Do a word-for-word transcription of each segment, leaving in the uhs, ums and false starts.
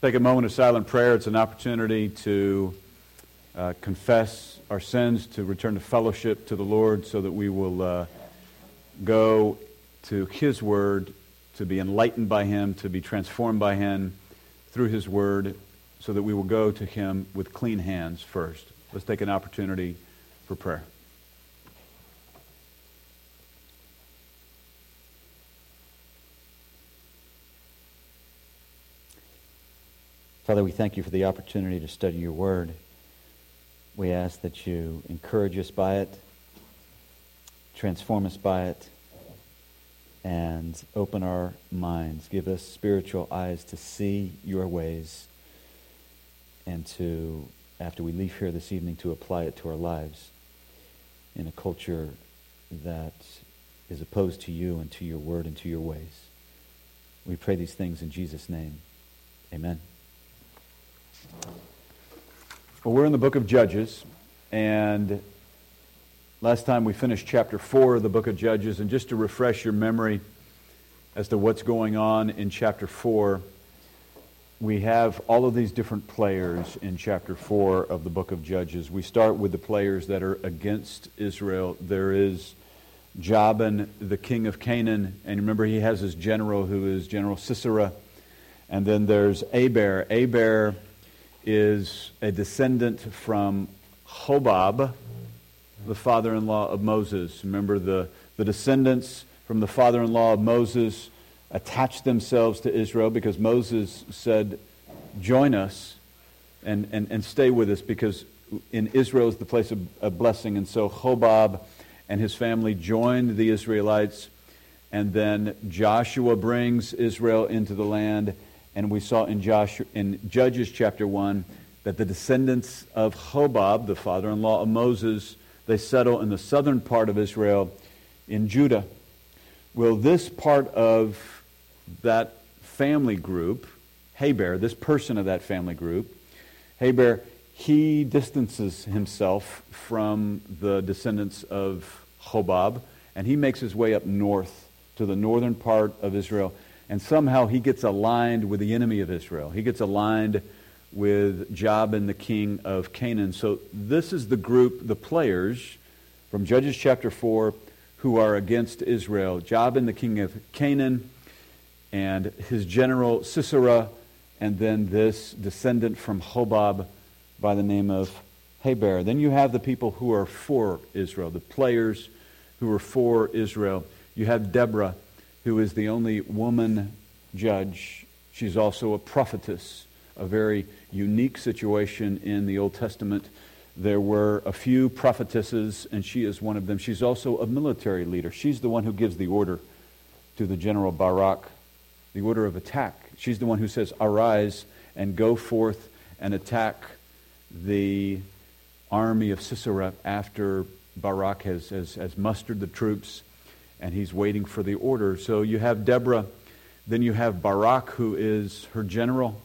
Take a moment of silent prayer. It's an opportunity to uh, confess our sins, to return to fellowship to the Lord so that we will uh, go to His Word, to be enlightened by Him, to be transformed by Him through His Word, so that we will go to Him with clean hands first. Let's take an opportunity for prayer. Father, we thank you for the opportunity to study your word. We ask that you encourage us by it, transform us by it, and open our minds. Give us spiritual eyes to see your ways and to, after we leave here this evening, to apply it to our lives in a culture that is opposed to you and to your word and to your ways. We pray these things in Jesus' name. Amen. Well, we're in the book of Judges, and last time we finished chapter four of the book of Judges, and just to refresh your memory as to what's going on in chapter four, we have all of these different players in chapter four of the book of Judges. We start with the players that are against Israel. There is Jabin, the king of Canaan, and remember he has his general who is General Sisera, and then there's Aber. Aber is a descendant from Hobab, the father-in-law of Moses. Remember, the, the descendants from the father-in-law of Moses attached themselves to Israel because Moses said, join us and, and, and stay with us, because in Israel is the place of, of blessing. And so Hobab and his family joined the Israelites, and then Joshua brings Israel into the land. And we saw in Joshua, in Judges chapter one that the descendants of Hobab, the father-in-law of Moses, they settle in the southern part of Israel in Judah. Well, this part of that family group, Heber, this person of that family group, Heber, he distances himself from the descendants of Hobab, and he makes his way up north to the northern part of Israel. And somehow he gets aligned with the enemy of Israel. He gets aligned with Jabin, the king of Canaan. So this is the group, the players from Judges chapter four who are against Israel. Jabin, the king of Canaan, and his general Sisera, and then this descendant from Hobab by the name of Heber. Then you have the people who are for Israel, the players who are for Israel. You have Deborah, who is the only woman judge. She's also a prophetess, a very unique situation in the Old Testament. There were a few prophetesses, and she is one of them. She's also a military leader. She's the one who gives the order to the general Barak, the order of attack. She's the one who says, arise and go forth and attack the army of Sisera after Barak has, has, has mustered the troops, and he's waiting for the order. So you have Deborah, then you have Barak, who is her general,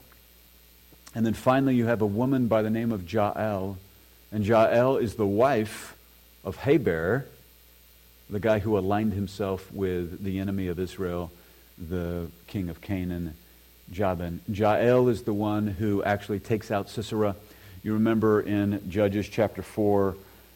and then finally you have a woman by the name of Jael, and Jael is the wife of Heber, the guy who aligned himself with the enemy of Israel, the king of Canaan, Jabin. Jael is the one who actually takes out Sisera. You remember in Judges chapter four,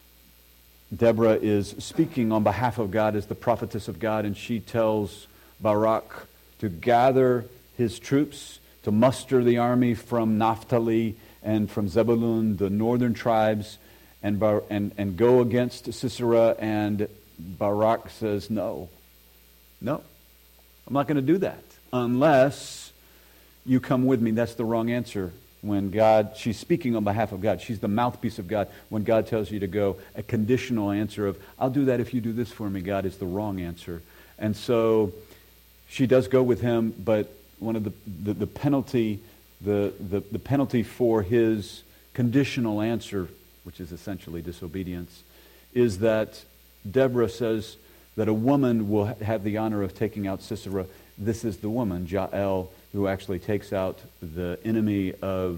Deborah is speaking on behalf of God as the prophetess of God, and she tells Barak to gather his troops, to muster the army from Naphtali and from Zebulun, the northern tribes, and, Bar- and, and go against Sisera. And Barak says, no, no, I'm not going to do that unless you come with me. That's the wrong answer. When God, she's speaking on behalf of God. She's the mouthpiece of God. When God tells you to go, a conditional answer of, I'll do that if you do this for me, God, is the wrong answer. And so she does go with him, but one of the, the, the penalty, the, the, the penalty for his conditional answer, which is essentially disobedience, is that Deborah says that a woman will have the honor of taking out Sisera. This is the woman, Jael, who actually takes out the enemy of,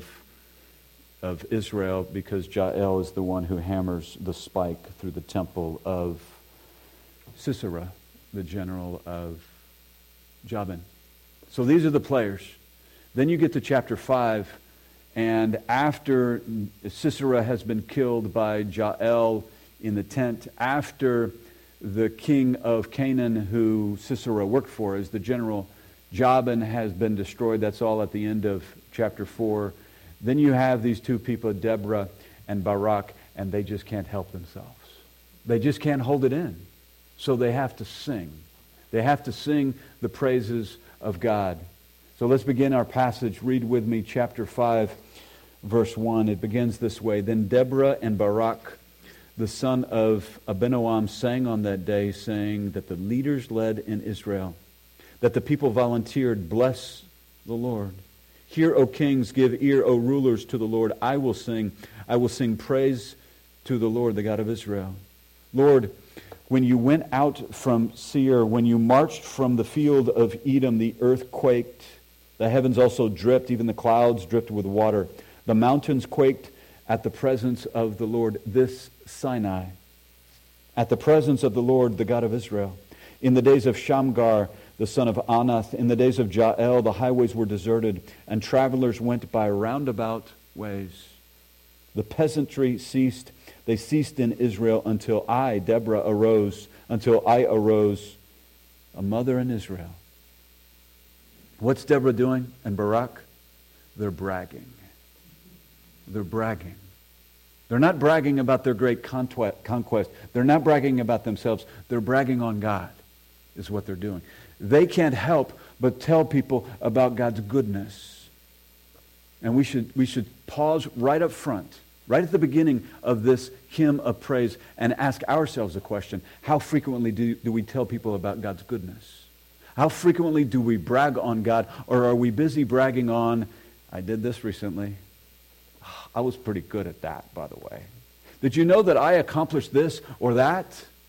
of Israel, because Jael is the one who hammers the spike through the temple of Sisera, the general of Jabin. So these are the players. Then you get to chapter five, and after Sisera has been killed by Jael in the tent, after the king of Canaan who Sisera worked for as the general, Jabin, has been destroyed. That's all at the end of chapter four. Then you have these two people, Deborah and Barak, and they just can't help themselves. They just can't hold it in. So they have to sing. They have to sing the praises of God. So let's begin our passage. Read with me chapter five, verse one. It begins this way. Then Deborah and Barak, the son of Abinoam, sang on that day, saying that the leaders led in Israel, that the people volunteered, bless the Lord. Hear, O kings, give ear, O rulers, to the Lord. I will sing. I will sing praise to the Lord, the God of Israel. Lord, when you went out from Seir, when you marched from the field of Edom, the earth quaked. The heavens also dripped, even the clouds dripped with water. The mountains quaked at the presence of the Lord, this Sinai, at the presence of the Lord, the God of Israel. In the days of Shamgar, the son of Anath, in the days of Jael, the highways were deserted, and travelers went by roundabout ways. The peasantry ceased. They ceased in Israel until I, Deborah, arose, until I arose, a mother in Israel. What's Deborah doing and Barak? They're bragging. They're bragging. They're not bragging about their great conquest. They're not bragging about themselves. They're bragging on God, is what they're doing. They can't help but tell people about God's goodness. And we should, we should pause right up front, right at the beginning of this hymn of praise, and ask ourselves a question. How frequently do, do we tell people about God's goodness? How frequently do we brag on God? Or are we busy bragging on, I did this recently. I was pretty good at that, by the way. Did you know that I accomplished this or that?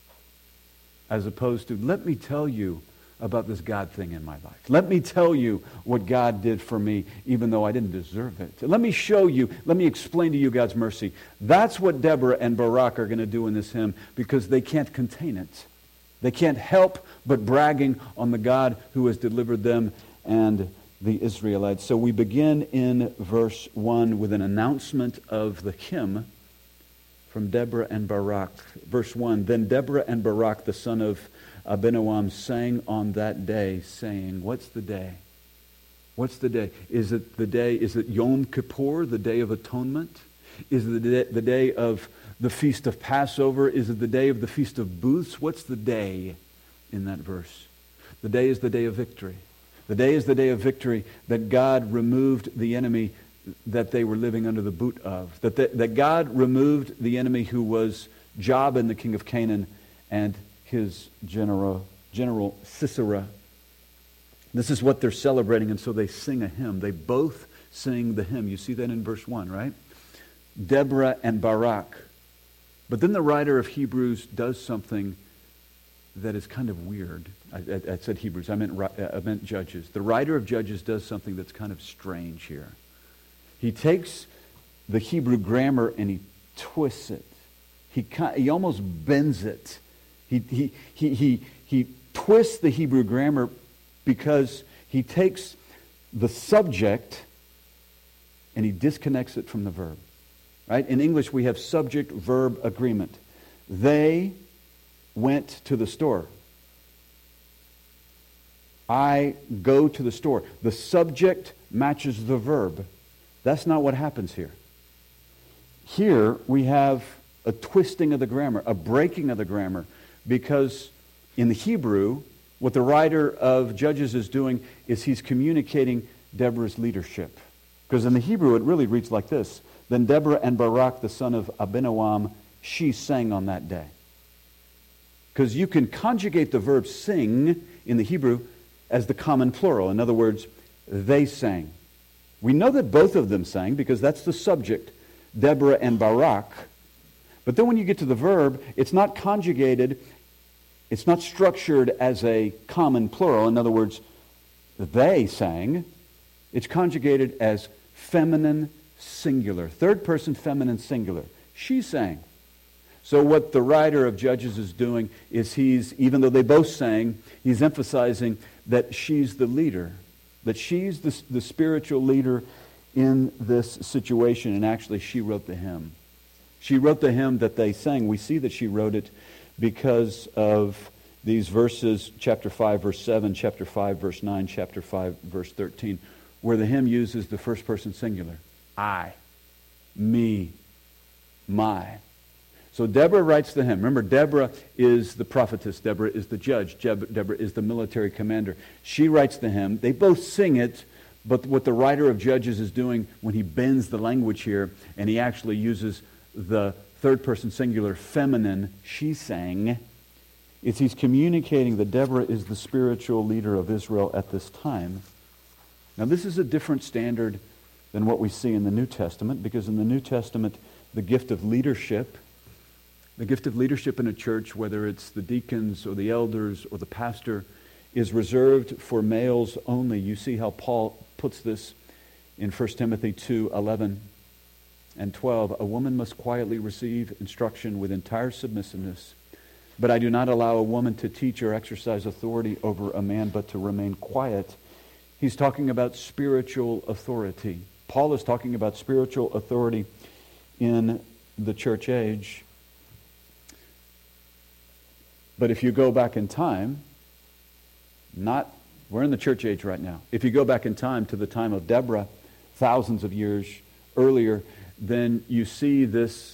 As opposed to, let me tell you about this God thing in my life. Let me tell you what God did for me, even though I didn't deserve it. Let me show you, let me explain to you God's mercy. That's what Deborah and Barak are going to do in this hymn, because they can't contain it. They can't help but bragging on the God who has delivered them and the Israelites. So we begin in verse one with an announcement of the hymn from Deborah and Barak. Verse one, then Deborah and Barak, the son of Abinoam, sang on that day, saying, what's the day? What's the day? Is it the day, is it Yom Kippur, the day of atonement? Is it the day, the day of the feast of Passover? Is it the day of the feast of booths? What's the day in that verse? The day is the day of victory. The day is the day of victory that God removed the enemy that they were living under the boot of. That, the, that God removed the enemy who was Jabin, the king of Canaan, and his general, general Sisera. This is what they're celebrating, and so they sing a hymn. They both sing the hymn. You see that in verse one, right? Deborah and Barak. But then the writer of Hebrews does something that is kind of weird. I, I, I said Hebrews, I meant, I meant Judges. The writer of Judges does something that's kind of strange here. He takes the Hebrew grammar and he twists it. He, he almost bends it. He, he, he, he, he twists the Hebrew grammar because he takes the subject and he disconnects it from the verb. Right? In English, we have subject-verb agreement. They went to the store. I go to the store. The subject matches the verb. That's not what happens here. Here we have a twisting of the grammar, a breaking of the grammar, because in the Hebrew, what the writer of Judges is doing is he's communicating Deborah's leadership. Because in the Hebrew, it really reads like this. Then Deborah and Barak, the son of Abinoam, she sang on that day. Because you can conjugate the verb sing in the Hebrew as the common plural. In other words, they sang. We know that both of them sang because that's the subject, Deborah and Barak. But then when you get to the verb, it's not conjugated, it's not structured as a common plural. In other words, they sang. It's conjugated as feminine singular, third person feminine singular. She sang. So what the writer of Judges is doing is he's, even though they both sang, he's emphasizing that she's the leader. that she's the, the spiritual leader in this situation, and actually she wrote the hymn. She wrote the hymn that they sang. We see that she wrote it because of these verses, chapter five, verse seven, chapter five, verse nine, chapter five, verse thirteen, where the hymn uses the first person singular. I, me, my. So Deborah writes the hymn. Remember, Deborah is the prophetess. Deborah is the judge. Jeb- Deborah is the military commander. She writes the hymn. They both sing it, but what the writer of Judges is doing when he bends the language here, and he actually uses the third person singular feminine, she sang, is he's communicating that Deborah is the spiritual leader of Israel at this time. Now, this is a different standard than what we see in the New Testament, because in the New Testament, the gift of leadership, the gift of leadership in a church, whether it's the deacons or the elders or the pastor, is reserved for males only. You see how Paul puts this in First Timothy two eleven and twelve. A woman must quietly receive instruction with entire submissiveness, but I do not allow a woman to teach or exercise authority over a man, but to remain quiet. He's talking about spiritual authority. Paul is talking about spiritual authority in the church age. But if you go back in time, not, we're in the church age right now. If you go back in time to the time of Deborah, thousands of years earlier, then you see this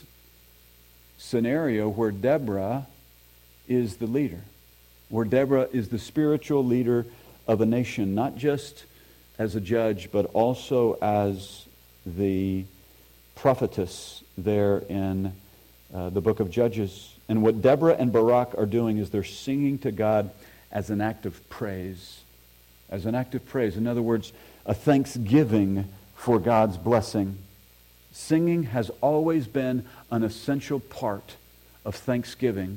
scenario where Deborah is the leader, where Deborah is the spiritual leader of a nation, not just as a judge, but also as the prophetess there in uh, the book of Judges. And what Deborah and Barak are doing is they're singing to God as an act of praise. As an act of praise. In other words, a thanksgiving for God's blessing. Singing has always been an essential part of thanksgiving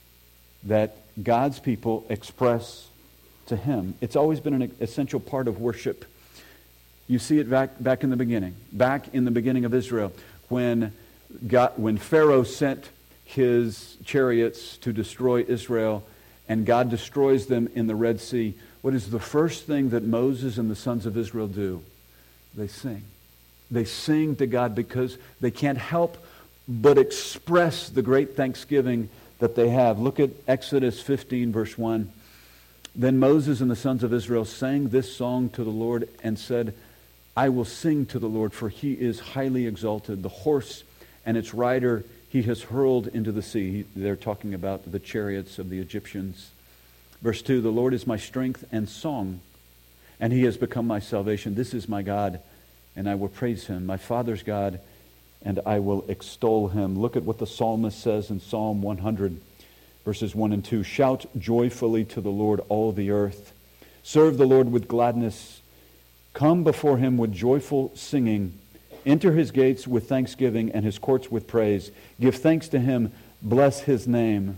that God's people express to Him. It's always been an essential part of worship. You see it back, back in the beginning. Back in the beginning of Israel, when God, when Pharaoh sent his chariots to destroy Israel, and God destroys them in the Red Sea, what is the first thing that Moses and the sons of Israel do? They sing. They sing to God because they can't help but express the great thanksgiving that they have. Look at Exodus fifteen, verse one. Then Moses and the sons of Israel sang this song to the Lord and said, I will sing to the Lord, for He is highly exalted. The horse and its rider He has hurled into the sea. They're talking about the chariots of the Egyptians. Verse two, the Lord is my strength and song, and He has become my salvation. This is my God, and I will praise Him, my Father's God, and I will extol Him. Look at what the psalmist says in Psalm one hundred, verses one and two. Shout joyfully to the Lord, all the earth. Serve the Lord with gladness. Come before Him with joyful singing. Enter His gates with thanksgiving and His courts with praise. Give thanks to Him. Bless His name.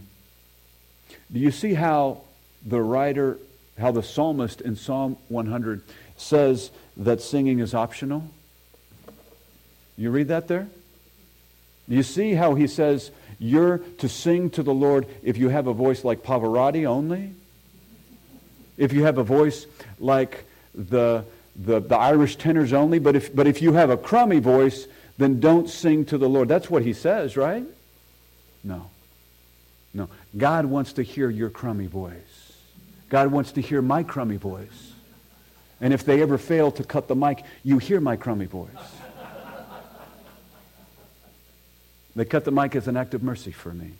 Do you see how the writer, how the psalmist in Psalm one hundred says that singing is optional? You read that there? Do you see how he says you're to sing to the Lord if you have a voice like Pavarotti only? If you have a voice like the The, the Irish tenors only, but if but if you have a crummy voice, then don't sing to the Lord. That's what he says, right? No. No. God wants to hear your crummy voice. God wants to hear my crummy voice. And if they ever fail to cut the mic, you hear my crummy voice. They cut the mic as an act of mercy for me.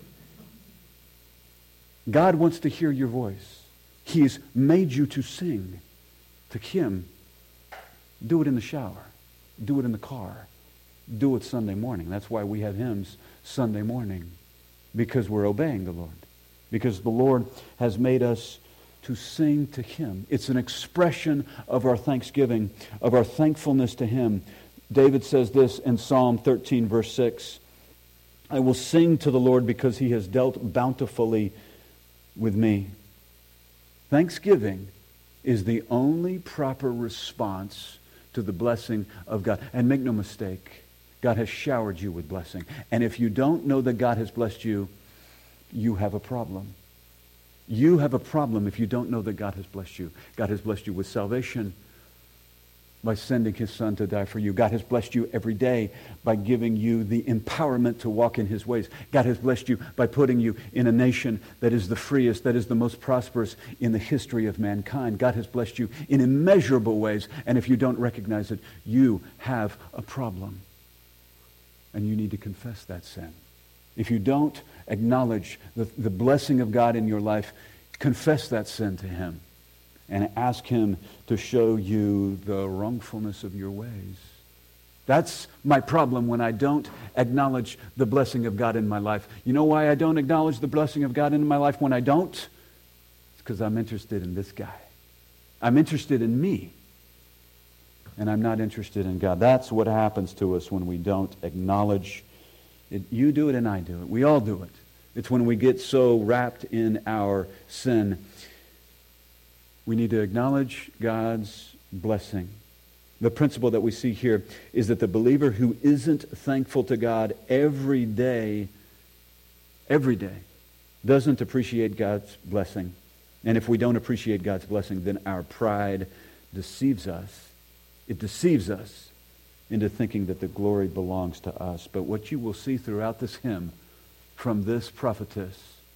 God wants to hear your voice. He's made you to sing to Him. Do it in the shower. Do it in the car. Do it Sunday morning. That's why we have hymns Sunday morning. Because we're obeying the Lord. Because the Lord has made us to sing to Him. It's an expression of our thanksgiving, of our thankfulness to Him. David says this in Psalm thirteen, verse six. I will sing to the Lord because He has dealt bountifully with me. Thanksgiving is the only proper response to the blessing of God. And make no mistake, God has showered you with blessing. And if you don't know that God has blessed you, you have a problem. You have a problem if you don't know that God has blessed you. God has blessed you with salvation by sending his Son to die for you. God has blessed you every day by giving you the empowerment to walk in his ways. God has blessed you by putting you in a nation that is the freest, that is the most prosperous in the history of mankind. God has blessed you in immeasurable ways, and if you don't recognize it, you have a problem. And you need to confess that sin. If you don't acknowledge the, the blessing of God in your life, confess that sin to him. And ask him to show you the wrongfulness of your ways. That's my problem when I don't acknowledge the blessing of God in my life. You know why I don't acknowledge the blessing of God in my life when I don't? It's because I'm interested in this guy. I'm interested in me. And I'm not interested in God. That's what happens to us when we don't acknowledge it. You do it and I do it. We all do it. It's when we get so wrapped in our sin. We need to acknowledge God's blessing. The principle that we see here is that the believer who isn't thankful to God every day, every day, doesn't appreciate God's blessing. And if we don't appreciate God's blessing, then our pride deceives us. It deceives us into thinking that the glory belongs to us. But what you will see throughout this hymn from this prophetess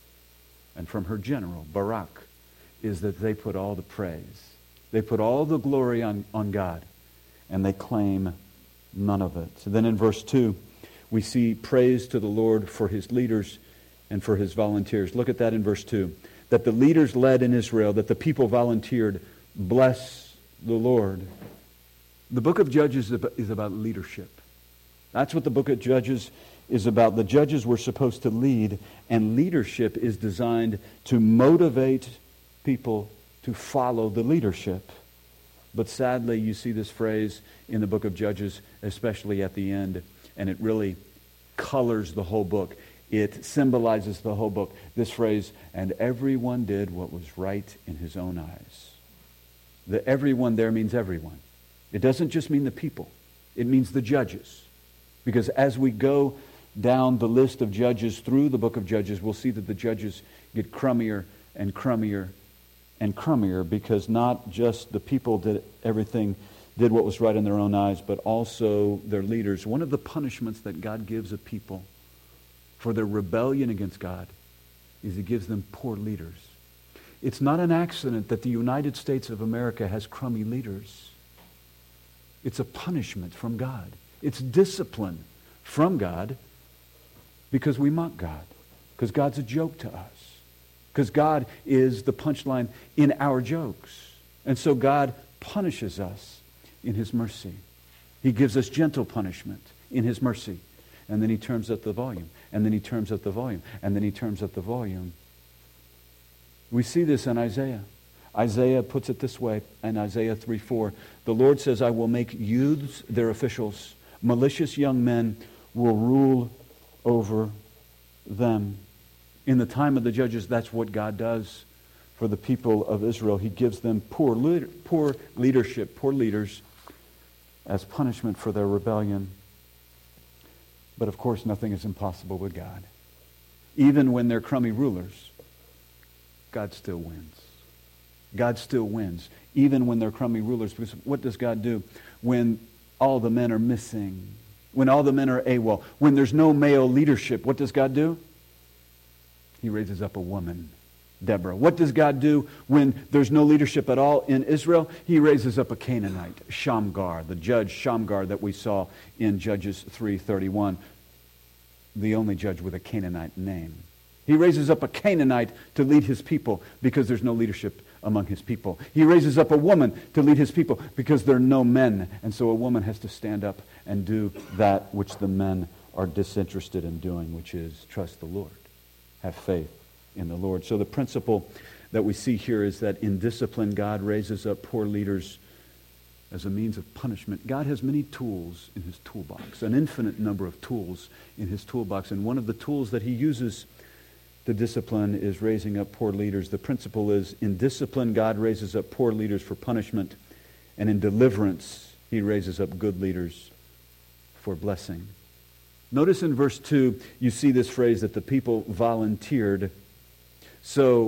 and from her general, Barak, is that they put all the praise. They put all the glory on, on God, and they claim none of it. So then in verse two, we see praise to the Lord for his leaders and for his volunteers. Look at that in verse two. That the leaders led in Israel, that the people volunteered, bless the Lord. The book of Judges is about leadership. That's what the book of Judges is about. The judges were supposed to lead, and leadership is designed to motivate people to follow the leadership. But sadly, you see this phrase in the book of Judges, especially at the end, and it really colors the whole book. It symbolizes the whole book. This phrase, and everyone did what was right in his own eyes. The everyone there means everyone. It doesn't just mean the people. It means the judges. Because as we go down the list of judges through the book of Judges, we'll see that the judges get crummier and crummier and crummier, because not just the people did everything, did what was right in their own eyes, but also their leaders. One of the punishments that God gives a people for their rebellion against God is he gives them poor leaders. It's not an accident that the United States of America has crummy leaders. It's a punishment from God. It's discipline from God because we mock God, because God's a joke to us. Because God is the punchline in our jokes. And so God punishes us in his mercy. He gives us gentle punishment in his mercy. And then he turns up the volume. And then he turns up the volume. And then he turns up the volume. We see this in Isaiah. Isaiah puts it this way in Isaiah three four. The Lord says, I will make youths their officials. Malicious young men will rule over them. In the time of the judges, that's what God does for the people of Israel. He gives them poor, leader, poor leadership, poor leaders as punishment for their rebellion. But of course, nothing is impossible with God. Even when they're crummy rulers, God still wins. God still wins, even when they're crummy rulers. Because what does God do when all the men are missing? When all the men are AWOL? When there's no male leadership, what does God do? He raises up a woman, Deborah. What does God do when there's no leadership at all in Israel? He raises up a Canaanite, Shamgar, the judge Shamgar that we saw in Judges three thirty-one, the only judge with a Canaanite name. He raises up a Canaanite to lead his people because there's no leadership among his people. He raises up a woman to lead his people because there are no men. And so a woman has to stand up and do that which the men are disinterested in doing, which is trust the Lord. Have faith in the Lord. So the principle that we see here is that in discipline, God raises up poor leaders as a means of punishment. God has many tools in his toolbox, an infinite number of tools in his toolbox. And one of the tools that he uses to discipline is raising up poor leaders. The principle is in discipline, God raises up poor leaders for punishment. And in deliverance, he raises up good leaders for blessing. Notice in verse two, you see this phrase that the people volunteered. So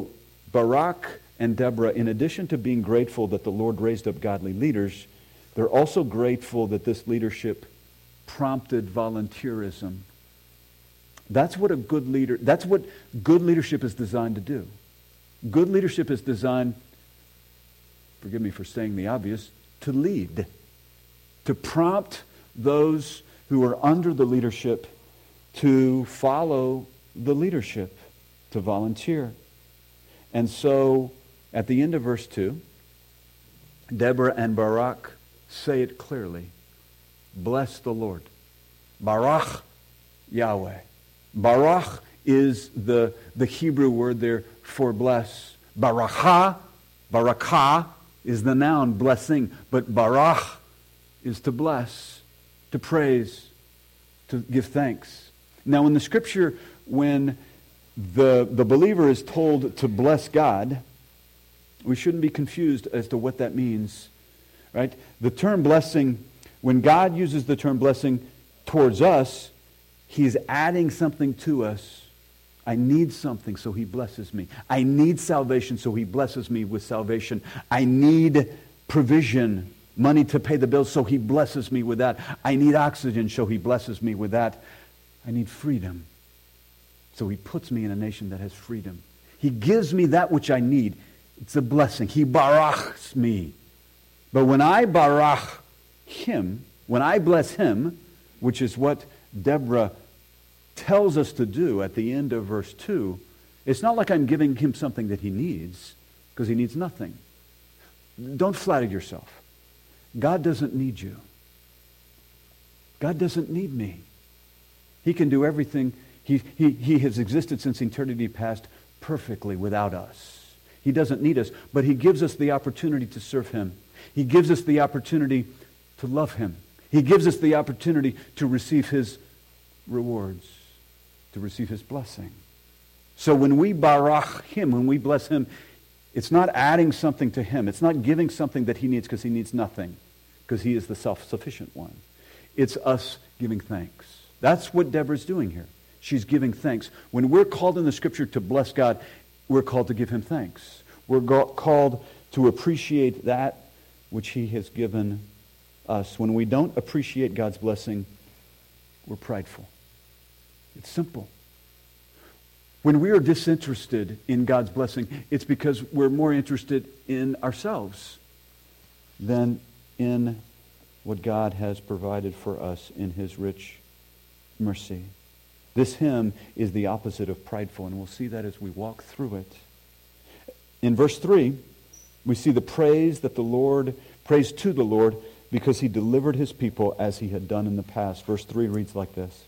Barak and Deborah, in addition to being grateful that the Lord raised up godly leaders, they're also grateful that this leadership prompted volunteerism. That's what a good leader, that's what good leadership is designed to do. Good leadership is designed, forgive me for saying the obvious, to lead, to prompt those who are under the leadership to follow the leadership, to volunteer. And so, at the end of verse two, Deborah and Barak say it clearly. Bless the Lord. Barak Yahweh. Barak is the, the Hebrew word there for bless. Barakah, barakah is the noun, blessing. But barak is to bless, to praise, to give thanks. Now in the scripture, when the, the believer is told to bless God, we shouldn't be confused as to what that means. Right? The term blessing, when God uses the term blessing towards us, He's adding something to us. I need something, so He blesses me. I need salvation, so He blesses me with salvation. I need provision, money to pay the bills, so He blesses me with that. I need oxygen, so He blesses me with that. I need freedom, so He puts me in a nation that has freedom. He gives me that which I need. It's a blessing. He barachs me. But when I barak Him, when I bless Him, which is what Deborah tells us to do at the end of verse two, it's not like I'm giving him something that he needs, because he needs nothing. Don't flatter yourself. God doesn't need you. God doesn't need me. He can do everything. He, he, he has existed since eternity past perfectly without us. He doesn't need us, but He gives us the opportunity to serve Him. He gives us the opportunity to love Him. He gives us the opportunity to receive His rewards, to receive His blessing. So when we barak Him, when we bless Him, it's not adding something to Him. It's not giving something that He needs because He needs nothing, because He is the self-sufficient one. It's us giving thanks. That's what Deborah's doing here. She's giving thanks. When we're called in the Scripture to bless God, we're called to give Him thanks. We're go- called to appreciate that which He has given us. When we don't appreciate God's blessing, we're prideful. It's simple. When we are disinterested in God's blessing, it's because we're more interested in ourselves than in what God has provided for us in His rich mercy. This hymn is the opposite of prideful, and we'll see that as we walk through it. In verse three, we see the praise that the Lord, praise to the Lord, because He delivered His people as He had done in the past. Verse three reads like this.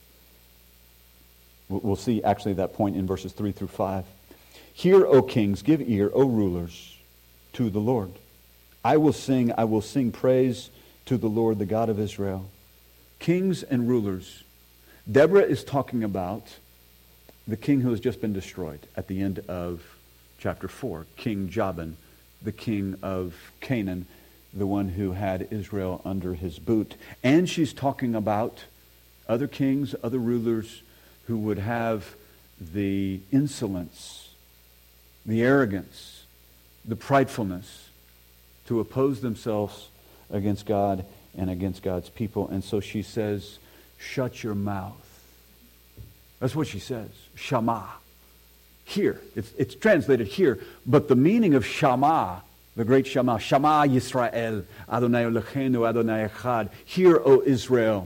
We'll see actually that point in verses three through five. Hear, O kings, give ear, O rulers, to the Lord. I will sing, I will sing praise to the Lord, the God of Israel. Kings and rulers. Deborah is talking about the king who has just been destroyed at the end of chapter four, King Jabin, the king of Canaan, the one who had Israel under his boot. And she's talking about other kings, other rulers who would have the insolence, the arrogance, the pridefulness to oppose themselves against God and against God's people. And so she says, shut your mouth. That's what she says. Shama. Hear. It's, it's translated here. But the meaning of Shama, the great Shama, Shama Yisrael, Adonai Eloheinu, Adonai Echad. Hear, O Israel.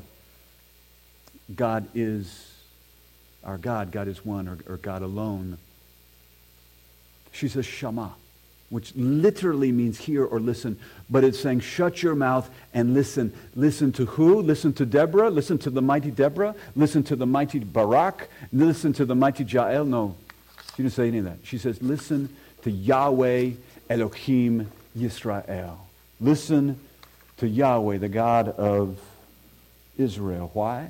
God is our God. God is one, or, or God alone. She says Shama, which literally means hear or listen. But it's saying shut your mouth and listen. Listen to who? Listen to Deborah. Listen to the mighty Deborah. Listen to the mighty Barak. Listen to the mighty Jael. No, she didn't say any of that. She says listen to Yahweh Elohim Yisrael. Listen to Yahweh, the God of Israel. Why?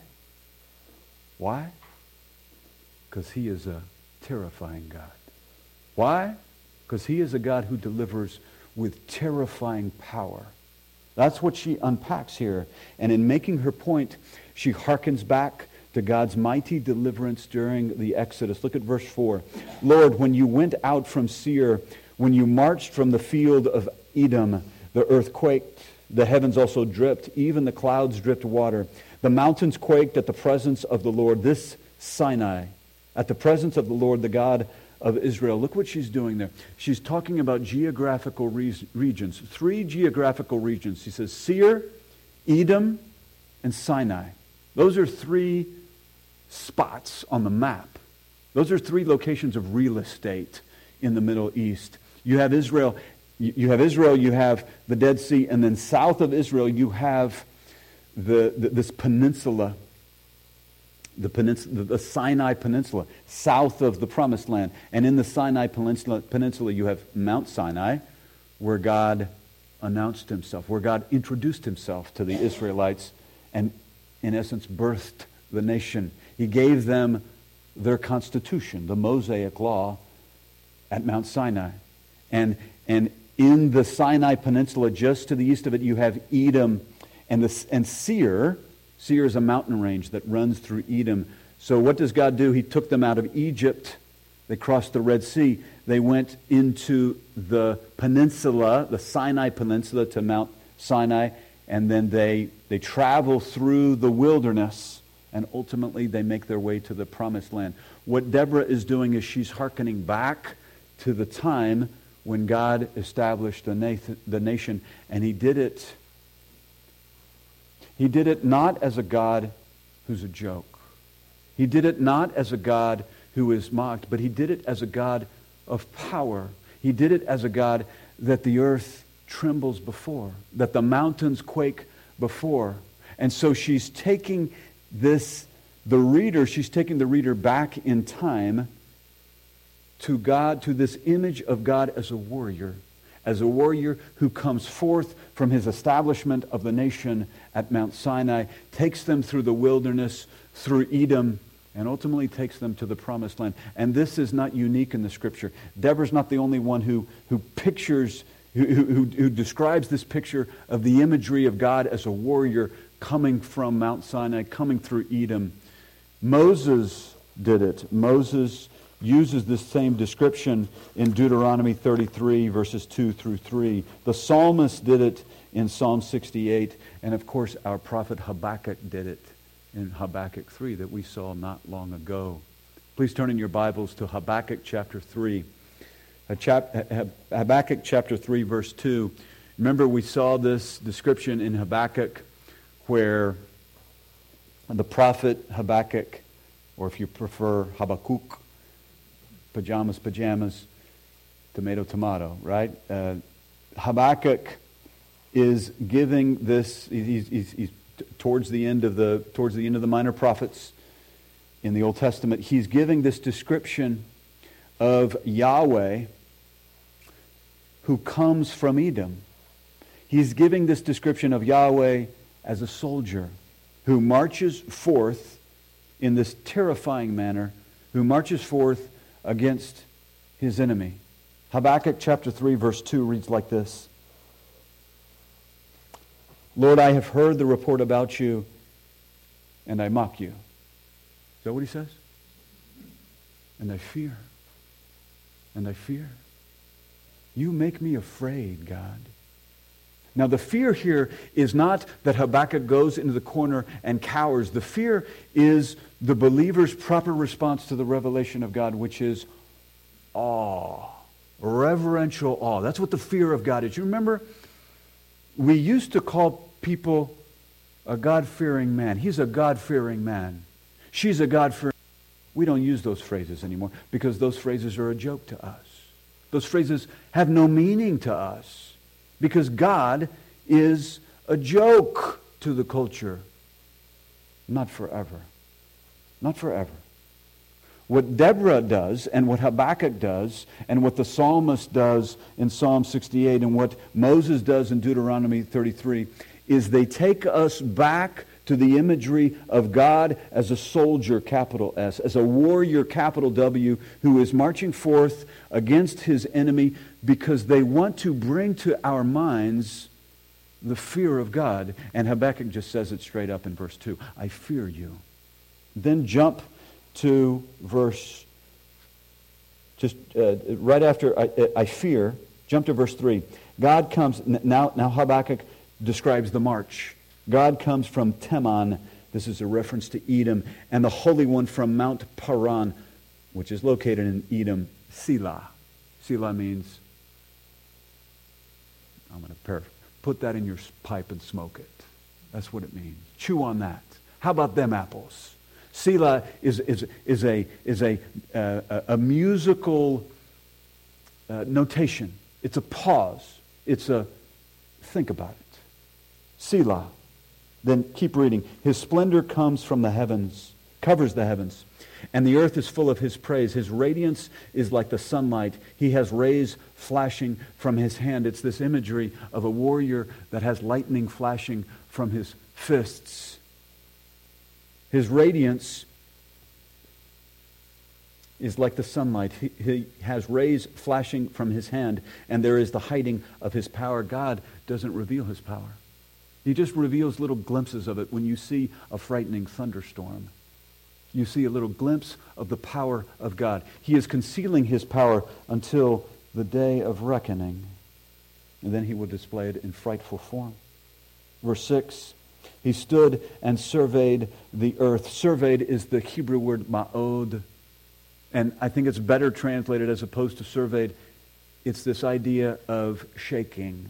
Why? Because He is a terrifying God. Why? Because He is a God who delivers with terrifying power. That's what she unpacks here. And in making her point, she hearkens back to God's mighty deliverance during the Exodus. Look at verse four. Lord, when you went out from Seir, when you marched from the field of Edom, the earth quaked, the heavens also dripped, even the clouds dripped water. The mountains quaked at the presence of the Lord, this Sinai, at the presence of the Lord, the God of Israel. Look what she's doing there. She's talking about geographical re- regions, three geographical regions. She says Seir, Edom, and Sinai. Those are three spots on the map. Those are three locations of real estate in the Middle East. You have Israel, you have Israel, you have the Dead Sea, and then south of Israel you have the, the this peninsula, the peninsula, the Sinai Peninsula, south of the Promised Land. And in the Sinai Peninsula, peninsula you have Mount Sinai, where God announced himself, where God introduced himself to the Israelites and, in essence, birthed the nation. He gave them their constitution, the Mosaic law, at Mount Sinai. And, and in the Sinai Peninsula, just to the east of it, you have Edom and, the, and Seir. Seir is a mountain range that runs through Edom. So what does God do? He took them out of Egypt. They crossed the Red Sea. They went into the peninsula, the Sinai Peninsula, to Mount Sinai, and then they, they travel through the wilderness, and ultimately they make their way to the Promised Land. What Deborah is doing is she's hearkening back to the time when God established the, na- the nation, and he did it He did it not as a God who's a joke. He did it not as a God who is mocked, but he did it as a God of power. He did it as a God that the earth trembles before, that the mountains quake before. And so she's taking this, the reader, she's taking the reader back in time to God, to this image of God as a warrior, as a warrior who comes forth from his establishment of the nation at Mount Sinai, takes them through the wilderness, through Edom, and ultimately takes them to the Promised Land. And this is not unique in the Scripture. Deborah's not the only one who, who pictures, who, who, who describes this picture of the imagery of God as a warrior coming from Mount Sinai, coming through Edom. Moses did it. Moses uses this same description in Deuteronomy thirty-three, verses two through three. The psalmist did it in Psalm sixty-eight. And of course, our prophet Habakkuk did it in Habakkuk three that we saw not long ago. Please turn in your Bibles to Habakkuk chapter three. Habakkuk chapter three, verse two. Remember, we saw this description in Habakkuk where the prophet Habakkuk, or if you prefer Habakkuk, pajamas, pajamas, tomato, tomato, right? Uh, Habakkuk is giving this, he's, he's, he's towards the end of the towards the end of the minor prophets in the Old Testament. He's giving this description of Yahweh who comes from Edom. He's giving this description of Yahweh as a soldier who marches forth in this terrifying manner, who marches forth against his enemy. Habakkuk chapter three, verse two reads like this. Lord, I have heard the report about you, and I mock you. Is that what he says? And I fear. And I fear. You make me afraid, God. Now the fear here is not that Habakkuk goes into the corner and cowers. The fear is the believer's proper response to the revelation of God, which is awe, reverential awe. That's what the fear of God is. You remember, we used to call people a God-fearing man. He's a God-fearing man. She's a God-fearing man. We don't use those phrases anymore because those phrases are a joke to us. Those phrases have no meaning to us. Because God is a joke to the culture. Not forever. Not forever. What Deborah does, and what Habakkuk does, and what the psalmist does in Psalm sixty-eight, and what Moses does in Deuteronomy thirty-three, is they take us back to the imagery of God as a soldier, capital S, as a warrior, capital W, who is marching forth against his enemy because they want to bring to our minds the fear of God. And Habakkuk just says it straight up in verse two. I fear you. Then jump to verse, just uh, right after I, I fear, jump to verse three. God comes, now, now Habakkuk describes the march. God comes from Teman, this is a reference to Edom, and the Holy One from Mount Paran, which is located in Edom, Selah. Selah means, I'm going to paraphrase, put that in your pipe and smoke it. That's what it means. Chew on that. How about them apples? Selah is, is, is a, is a, uh, a musical uh, notation. It's a pause. It's a think about it. Selah. Then keep reading. His splendor comes from the heavens, covers the heavens, and the earth is full of his praise. His radiance is like the sunlight. He has rays flashing from his hand. It's this imagery of a warrior that has lightning flashing from his fists. His radiance is like the sunlight. He, he has rays flashing from his hand, and there is the hiding of his power. God doesn't reveal his power. He just reveals little glimpses of it when you see a frightening thunderstorm. You see a little glimpse of the power of God. He is concealing his power until the day of reckoning, and then he will display it in frightful form. Verse six, he stood and surveyed the earth. Surveyed is the Hebrew word ma'od, and I think it's better translated as opposed to surveyed. It's this idea of shaking.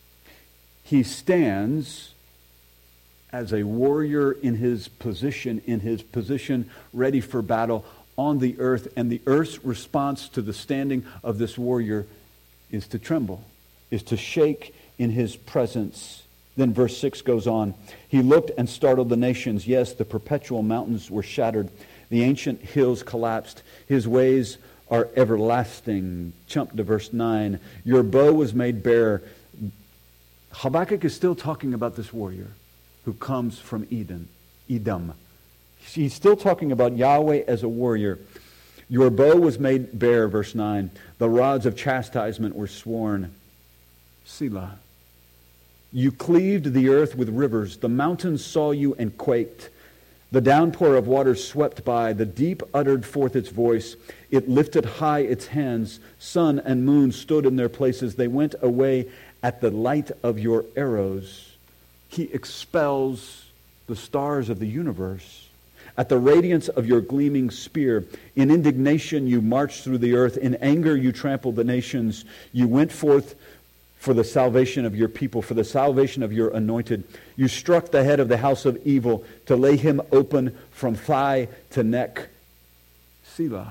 He stands as a warrior in his position, in his position ready for battle on the earth, and the earth's response to the standing of this warrior is to tremble, is to shake in his presence. Then verse six goes on. He looked and startled the nations. Yes, the perpetual mountains were shattered. The ancient hills collapsed. His ways are everlasting. Jump to verse nine. Your bow was made bare. Habakkuk is still talking about this warrior who comes from Eden, Edom. He's still talking about Yahweh as a warrior. Your bow was made bare, verse nine. The rods of chastisement were sworn. Selah. You cleaved the earth with rivers. The mountains saw you and quaked. The downpour of waters swept by. The deep uttered forth its voice. It lifted high its hands. Sun and moon stood in their places. They went away at the light of your arrows. He expels the stars of the universe. At the radiance of your gleaming spear, in indignation you marched through the earth. In anger you trampled the nations. You went forth for the salvation of your people, for the salvation of your anointed. You struck the head of the house of evil to lay him open from thigh to neck. Selah.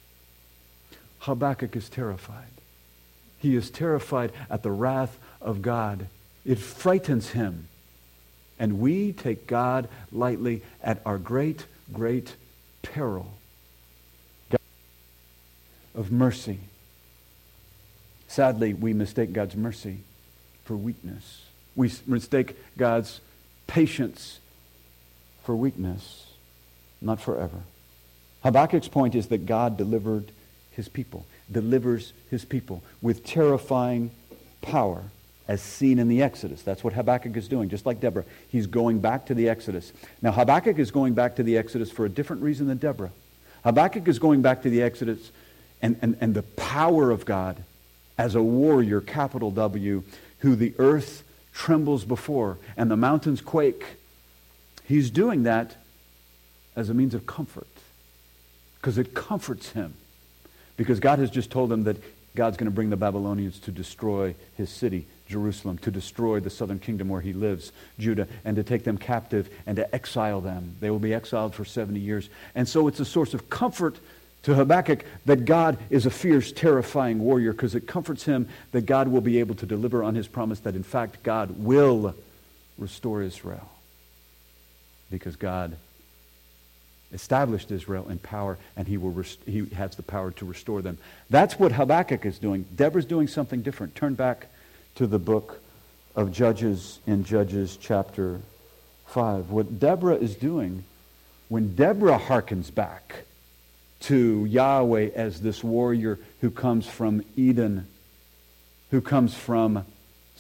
Habakkuk is terrified. He is terrified at the wrath of God. It frightens him. And we take God lightly at our great, great peril. God of mercy. Sadly, we mistake God's mercy for weakness. We mistake God's patience for weakness, not forever. Habakkuk's point is that God delivered his people, delivers his people with terrifying power as seen in the Exodus. That's what Habakkuk is doing, just like Deborah. He's going back to the Exodus. Now, Habakkuk is going back to the Exodus for a different reason than Deborah. Habakkuk is going back to the Exodus and, and, and the power of God as a warrior, capital W, who the earth trembles before and the mountains quake. He's doing that as a means of comfort, because it comforts him. Because God has just told him that God's going to bring the Babylonians to destroy his city, Jerusalem, to destroy the southern kingdom where he lives, Judah, and to take them captive and to exile them. They will be exiled for seventy years. And so it's a source of comfort to Habakkuk that God is a fierce, terrifying warrior, because it comforts him that God will be able to deliver on his promise that, in fact, God will restore Israel. Because God established Israel in power, and he will rest- he has the power to restore them. That's what Habakkuk is doing. Deborah's doing something different. Turn back to the book of Judges in Judges chapter five. What Deborah is doing, when Deborah hearkens back to Yahweh as this warrior who comes from Eden, who comes from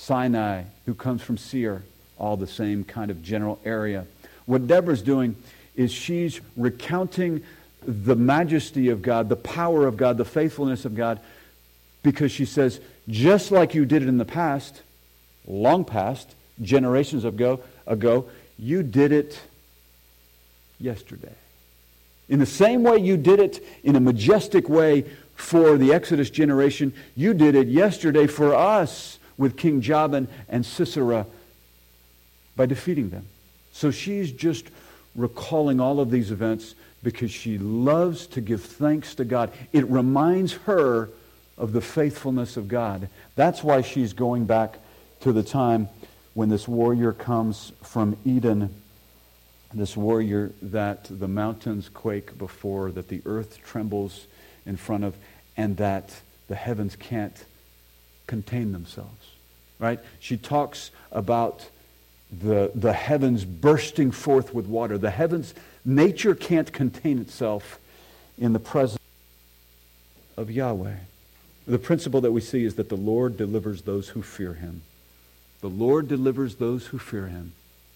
Sinai, who comes from Seir, all the same kind of general area. What Deborah's doing is she's recounting the majesty of God, the power of God, the faithfulness of God, because she says, just like you did it in the past, long past, generations ago, ago, you did it yesterday. In the same way you did it in a majestic way for the Exodus generation, you did it yesterday for us with King Jabin and Sisera by defeating them. So she's just recalling all of these events because she loves to give thanks to God. It reminds her of the faithfulness of God. That's why she's going back to the time when this warrior comes from Eden, this warrior that the mountains quake before, that the earth trembles in front of, and that the heavens can't contain themselves. Right? She talks about the, the heavens bursting forth with water. The heavens, nature can't contain itself in the presence of Yahweh. The principle that we see is that the Lord delivers those who fear Him. The Lord delivers those who fear Him.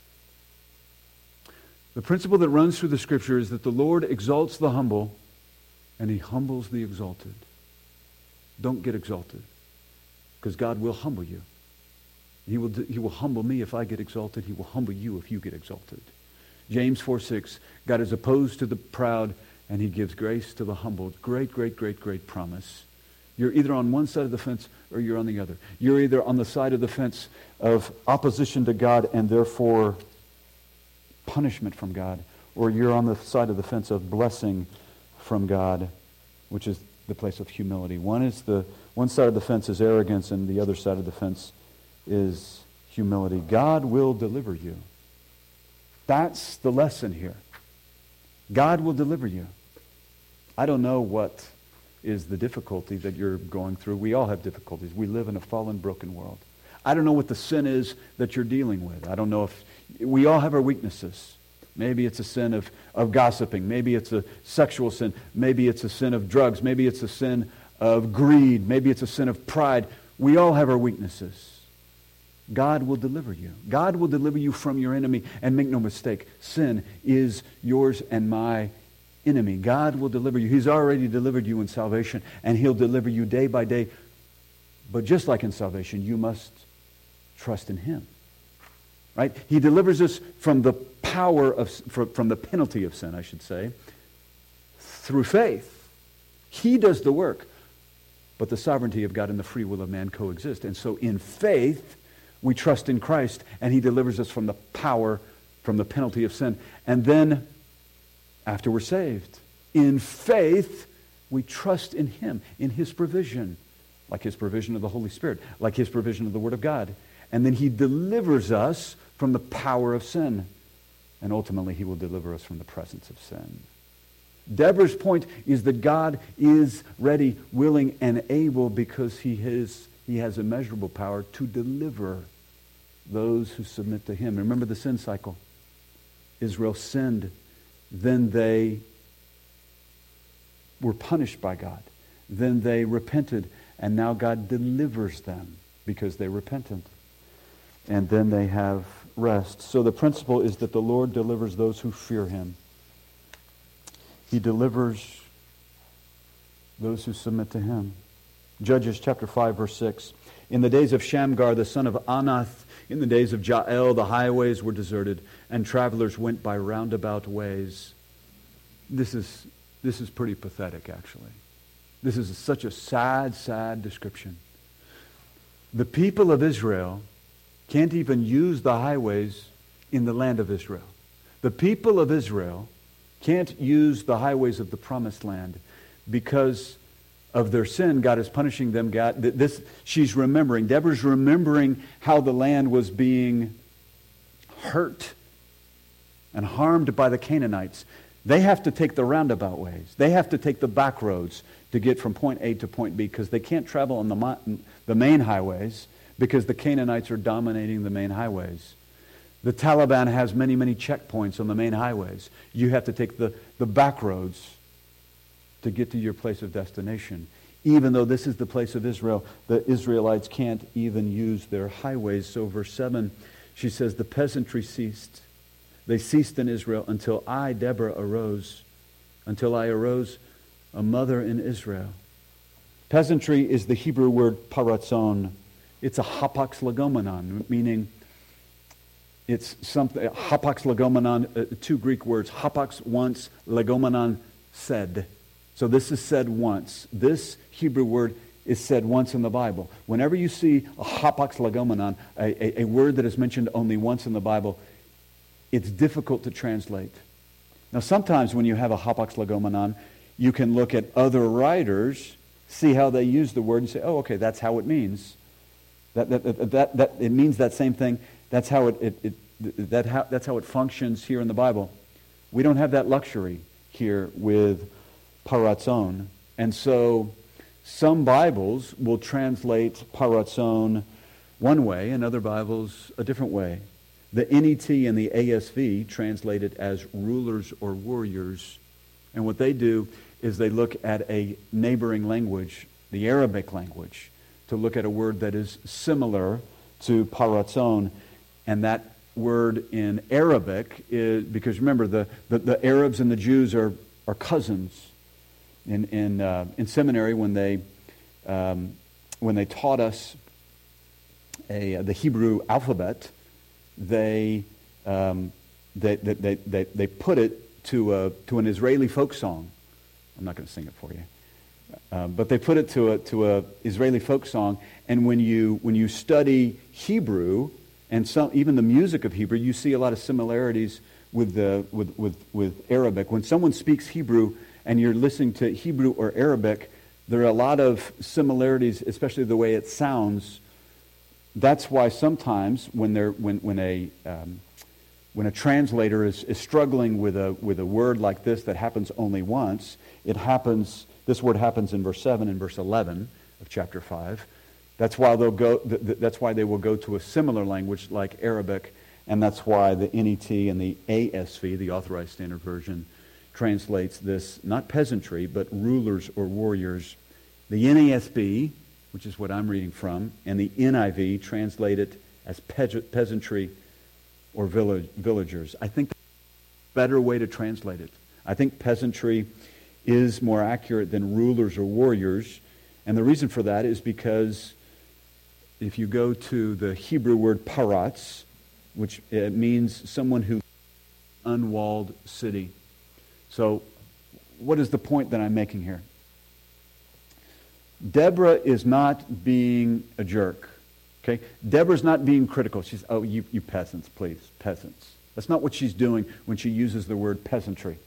The principle that runs through the Scripture is that the Lord exalts the humble and He humbles the exalted. Don't get exalted, because God will humble you. He will, he will humble me if I get exalted. He will humble you if you get exalted. James four six, God is opposed to the proud and He gives grace to the humble. Great, great, great, great promise. You're either on one side of the fence or you're on the other. You're either on the side of the fence of opposition to God and therefore punishment from God, or you're on the side of the fence of blessing from God, which is the place of humility. One is the one side of the fence is arrogance, and the other side of the fence is humility. God will deliver you. That's the lesson here. God will deliver you. I don't know what is the difficulty that you're going through. We all have difficulties. We live in a fallen, broken world. I don't know what the sin is that you're dealing with. I don't know if... We all have our weaknesses. Maybe it's a sin of, of gossiping. Maybe it's a sexual sin. Maybe it's a sin of drugs. Maybe it's a sin of greed. Maybe it's a sin of pride. We all have our weaknesses. God will deliver you. God will deliver you from your enemy. And make no mistake, sin is yours and my enemy. God will deliver you. He's already delivered you in salvation, and He'll deliver you day by day. But just like in salvation, you must trust in Him. Right? He delivers us from the power of, from the penalty of sin, I should say, through faith. He does the work. But the sovereignty of God and the free will of man coexist. And so in faith, we trust in Christ, and He delivers us from the power, from the penalty of sin. And then, after we're saved, in faith, we trust in Him, in His provision, like His provision of the Holy Spirit, like His provision of the Word of God. And then He delivers us from the power of sin. And ultimately, He will deliver us from the presence of sin. Deborah's point is that God is ready, willing, and able because He has, he has immeasurable power to deliver those who submit to Him. Remember the sin cycle. Israel sinned. Then they were punished by God. Then they repented. And now God delivers them because they repented. And then they have rest. So the principle is that the Lord delivers those who fear Him. He delivers those who submit to Him. Judges chapter five, verse six. In the days of Shamgar, the son of Anath, in the days of Jael, the highways were deserted, and travelers went by roundabout ways. This is, this is pretty pathetic, actually. This is such a sad, sad description. The people of Israel can't even use the highways in the land of Israel. The people of Israel can't use the highways of the promised land because of their sin. God is punishing them. God, this, she's remembering. Deborah's remembering how the land was being hurt and harmed by the Canaanites. They have to take the roundabout ways. They have to take the back roads to get from point A to point B because they can't travel on the, the main highways because the Canaanites are dominating the main highways. The Taliban has many, many checkpoints on the main highways. You have to take the, the back roads to get to your place of destination. Even though this is the place of Israel, the Israelites can't even use their highways. So verse seven, she says, the peasantry ceased. They ceased in Israel until I, Deborah, arose. Until I arose, a mother in Israel. Peasantry is the Hebrew word paratzon. It's a hapax legomenon, meaning it's something, hapax legomenon, uh, two Greek words, hapax once, legomenon said. So this is said once. This Hebrew word is said once in the Bible. Whenever you see a hapax legomenon, a, a, a word that is mentioned only once in the Bible, it's difficult to translate. Now sometimes when you have a hapax legomenon, you can look at other writers, see how they use the word, and say, oh, okay, that's how it means. That, that, that, that, that it means that same thing. That's how it, it, it that how, that's how it functions here in the Bible. We don't have that luxury here with paratzon. And so some Bibles will translate paratzon one way and other Bibles a different way. The N E T and the A S V translate it as rulers or warriors. And what they do is they look at a neighboring language, the Arabic language, to look at a word that is similar to paratzon. And that word in Arabic is, because remember, the, the, the Arabs and the Jews are, are cousins. In in uh, in seminary, when they um, when they taught us a, the Hebrew alphabet, they um, they, they they they put it to a to an Israeli folk song. I'm not going to sing it for you, uh, but they put it to a to a Israeli folk song. And when you when you study Hebrew and some even the music of Hebrew, you see a lot of similarities with the with with, with Arabic. When someone speaks Hebrew and you're listening to Hebrew or Arabic, there are a lot of similarities, especially the way it sounds. That's why sometimes when they're when when a um, when a translator is, is struggling with a with a word like this that happens only once, it happens. This word happens in verse seven and verse eleven of chapter five. That's why they'll go. Th- th- that's why they will go to a similar language like Arabic, and that's why the N E T and the A S V, the Authorized Standard Version, translates this not peasantry but rulers or warriors. The N A S B, which is what I'm reading from, and the N I V translate it as pe- peasantry or village, villagers. I think that's a better way to translate it. I think peasantry is more accurate than rulers or warriors, and the reason for that is because if you go to the Hebrew word paratz, which it means someone who unwalled city. So what is the point that I'm making here? Deborah is not being a jerk. Okay? Deborah's not being critical. She's, oh, you, you peasants, please, peasants. That's not what she's doing when she uses the word peasantry.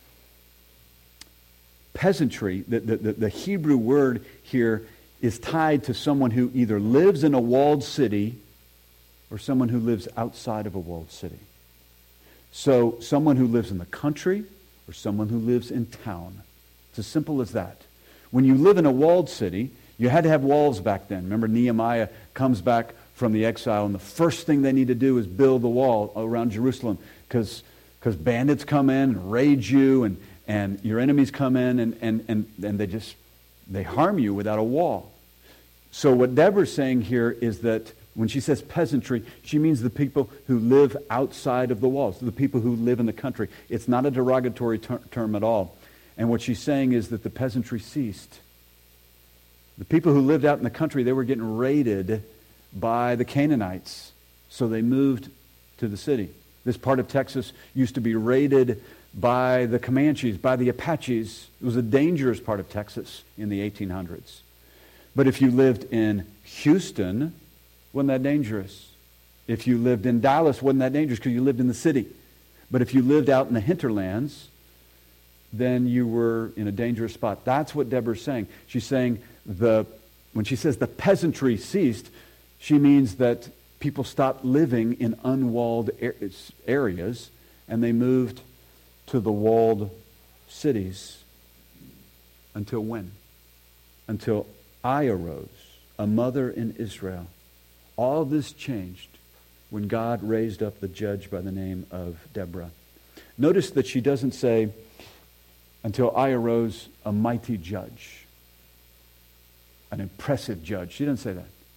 Peasantry, the, the, the, the Hebrew word here, is tied to someone who either lives in a walled city or someone who lives outside of a walled city. So someone who lives in the country or someone who lives in town. It's as simple as that. When you live in a walled city, you had to have walls back then. Remember, Nehemiah comes back from the exile, and the first thing they need to do is build the wall around Jerusalem because because bandits come in and raid you, and, and your enemies come in, and, and, and, and they just they harm you without a wall. So what Deborah's saying here is that when she says peasantry, she means the people who live outside of the walls, the people who live in the country. It's not a derogatory ter- term at all. And what she's saying is that the peasantry ceased. The people who lived out in the country, they were getting raided by the Canaanites. So they moved to the city. This part of Texas used to be raided by the Comanches, by the Apaches. It was a dangerous part of Texas in the eighteen hundreds. But if you lived in Houston, wasn't that dangerous? If you lived in Dallas, wasn't that dangerous because you lived in the city? But if you lived out in the hinterlands, then you were in a dangerous spot. That's what Deborah's saying. She's saying the when she says the peasantry ceased, she means that people stopped living in unwalled areas and they moved to the walled cities. Until when? Until I arose, a mother in Israel. All this changed when God raised up the judge by the name of Deborah. Notice that she doesn't say, until I arose, a mighty judge, an impressive judge. She doesn't say that.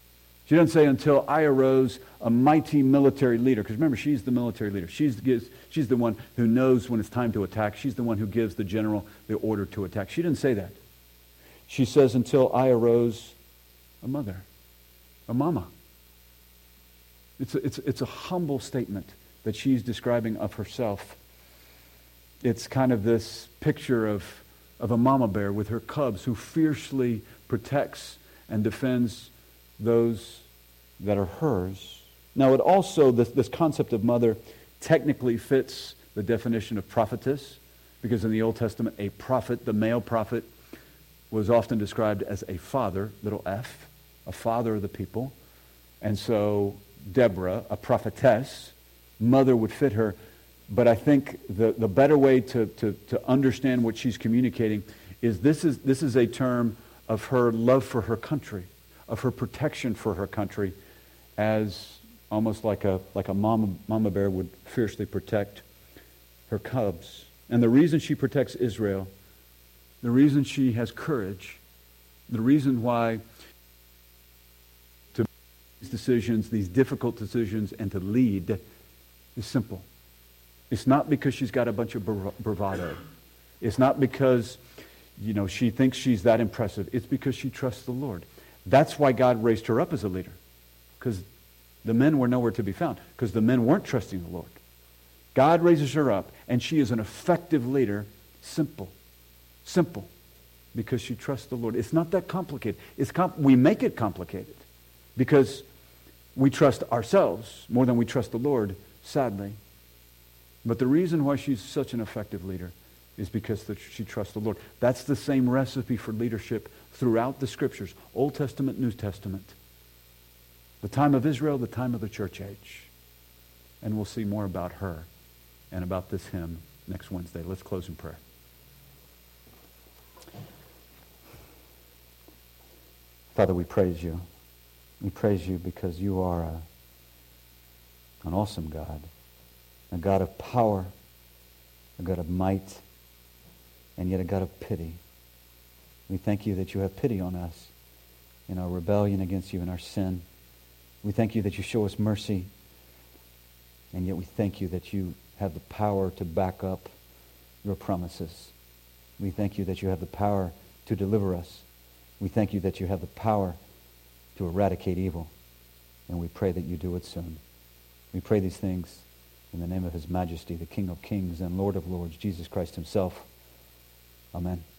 She doesn't say, until I arose a mighty military leader. Because remember, she's the military leader. She's the, she's the one who knows when it's time to attack. She's the one who gives the general the order to attack. She didn't say that. She says, until I arose a mother, a mama. It's a, it's, it's a humble statement that she's describing of herself. It's kind of this picture of, of a mama bear with her cubs who fiercely protects and defends those that are hers. Now, it also, this, this concept of mother technically fits the definition of prophetess, because in the Old Testament, a prophet, the male prophet, was often described as a father, little f, a father of the people. And so Deborah, a prophetess, mother would fit her. But I think the, the better way to, to, to understand what she's communicating is this is this is a term of her love for her country, of her protection for her country, as almost like a like a mama, mama bear would fiercely protect her cubs. And the reason she protects Israel, the reason she has courage, the reason why to make these decisions, these difficult decisions, and to lead is simple. It's not because she's got a bunch of bravado. It's not because, you know, she thinks she's that impressive. It's because she trusts the Lord. That's why God raised her up as a leader, because the men were nowhere to be found, because the men weren't trusting the Lord. God raises her up, and she is an effective leader. Simple. Simple. Because she trusts the Lord. It's not that complicated. It's com- we make it complicated because we trust ourselves more than we trust the Lord, sadly. But the reason why she's such an effective leader is because that she trusts the Lord. That's the same recipe for leadership throughout the Scriptures, Old Testament, New Testament. The time of Israel, the time of the church age. And we'll see more about her and about this hymn next Wednesday. Let's close in prayer. Father, we praise you. We praise you because you are a, an awesome God. A God of power, a God of might, and yet a God of pity. We thank you that you have pity on us in our rebellion against you and our sin. We thank you that you show us mercy, and yet we thank you that you have the power to back up your promises. We thank you that you have the power to deliver us. We thank you that you have the power to eradicate evil, and we pray that you do it soon. We pray these things in the name of His Majesty, the King of Kings and Lord of Lords, Jesus Christ Himself. Amen.